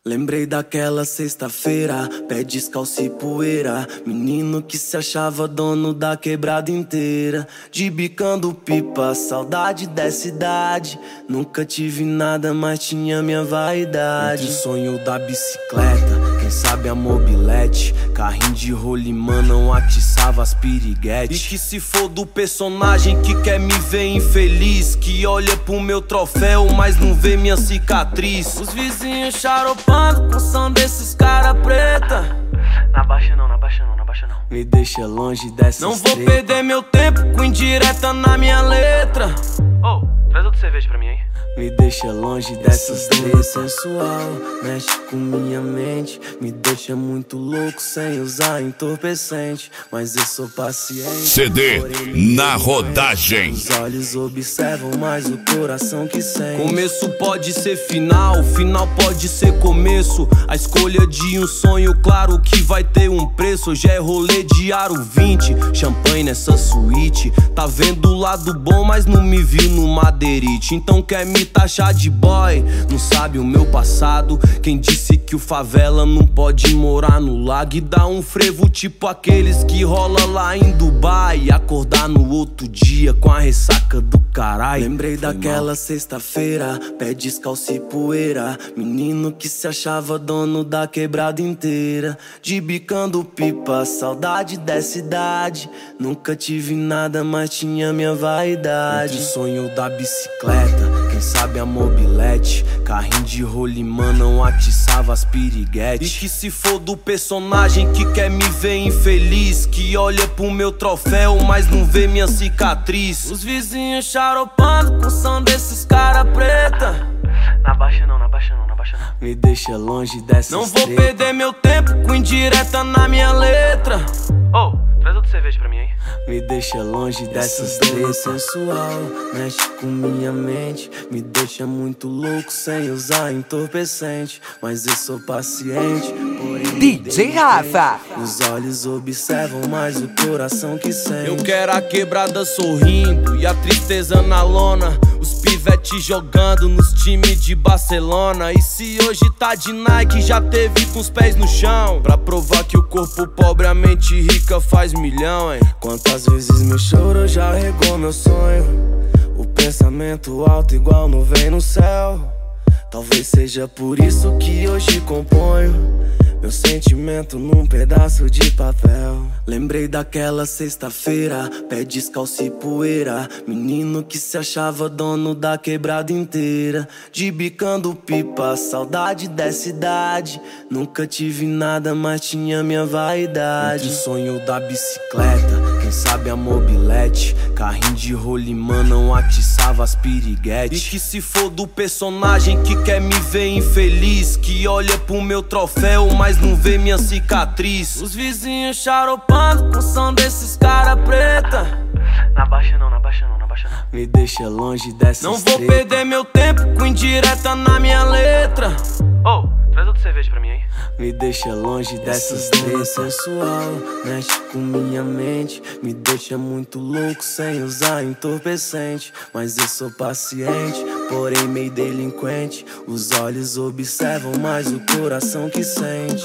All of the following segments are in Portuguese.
Lembrei daquela sexta-feira, pé descalço e poeira. Menino que se achava dono da quebrada inteira. De bicando pipa, saudade dessa idade. Nunca tive nada, mas tinha minha vaidade. Entre o sonho da bicicleta, quem sabe a mobilete. Carrinho de rolimã não atiçava as piriguetes. E que se for do personagem que quer me ver infeliz, que olha pro meu troféu, mas não vê minha cicatriz. Os vizinhos charopando com som desses cara preta. Na baixa não, na baixa não, na baixa não. Me deixa longe dessas Não vou perder meu tempo com indireta na minha letra. Ô, traz outra cerveja pra mim aí. Me deixa longe dessas três sensual. Mexe com minha mente, me deixa muito louco sem usar entorpecente. Mas eu sou paciente. CD na rodagem. Os olhos observam, mas o coração que sente. Começo pode ser final, final pode ser começo. A escolha de um sonho, claro que vai ter um preço. Hoje é rolê de aro 20, champanhe nessa suíte. Tá vendo o lado bom, mas não me viu no madeirite. Então quer me taxar de boy, não sabe o meu passado. Quem disse que o favela não pode morar no lago e dar um frevo tipo aqueles que rola lá em Dubai e acordar no outro dia com a ressaca do caralho. Lembrei daquela sexta-feira, pé descalço e poeira. Menino que se achava dono da quebrada inteira. De bicando pipa, saudade dessa idade. Nunca tive nada, mas tinha minha vaidade. Entre o sonho da bicicleta, quem sabe a mobilete. Carrinho de rolimã não atiçava as piriguetes. E que se for do personagem que quer me ver infeliz, que olha pro meu troféu, mas não vê minha cicatriz. Os vizinhos charopando com som desses cara preta. Na baixa não, na baixa não, na baixa não. Me deixa longe dessas Não vou perder meu tempo com indireta na minha letra. Ô, traz outra cerveja pra mim aí. Me deixa longe dessas três sensual. Mexe com minha mente, me deixa muito louco sem usar entorpecente. Mas eu sou paciente, porém DJ Rafa. os olhos observam, mas o coração que sente. Eu quero a quebrada sorrindo e a tristeza na lona. Os pivetes jogando nos times de Barcelona. E se hoje tá de Nike, já teve com os pés no chão, pra provar que o corpo pobre, a mente rica faz milhão, hein? Quantas vezes meu choro já regou meu sonho. O pensamento alto igual nuvem no céu. Talvez seja por isso que hoje componho meu sentimento num pedaço de papel. Lembrei daquela sexta-feira, pé descalço e poeira. Menino que se achava dono da quebrada inteira. De bicando pipa, saudade dessa idade. Nunca tive nada, mas tinha minha vaidade. Entre o sonho da bicicleta, quem sabe a mobilete. Carrinho de rolimã não atiçava as piriguetes. E que se for do personagem que quer me ver infeliz, que olha pro meu troféu, mas não vê minha cicatriz. Os vizinhos charopando com som desses cara preta. Na baixa não, na baixa não, na baixa não. Me deixa longe dessas Não vou perder meu tempo com indireta na minha letra. Ô, traz outra cerveja pra mim aí. Me deixa longe dessas três sensual. Mexe com minha mente, me deixa muito louco sem usar entorpecente. Mas eu sou paciente, porém meio delinquente. Os olhos observam, mas o coração que sente.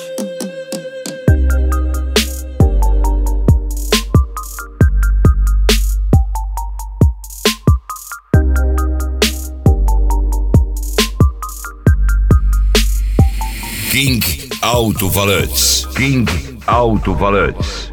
King Alto Valantes. King Alto Valantes.